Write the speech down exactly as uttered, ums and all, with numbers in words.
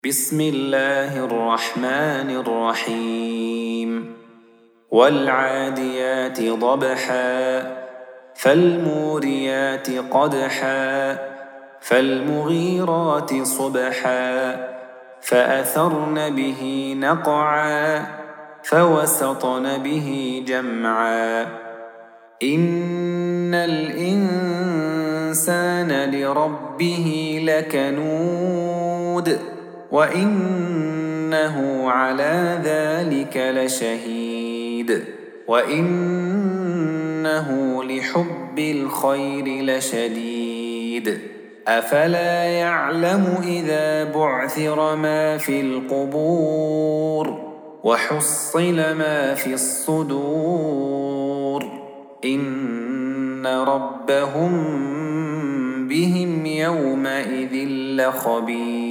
بسم الله الرحمن الرحيم والعاديات ضبحا فالموريات قدحا فالمغيرات صبحا فأثرن به نقعا فوسطن به جمعا إن الإنسان لربه لكنود وإنه على ذلك لشهيد وإنه لحب الخير لشديد أفلا يعلم إذا بعثر ما في القبور وحصل ما في الصدور إن ربهم بهم يومئذ لخبير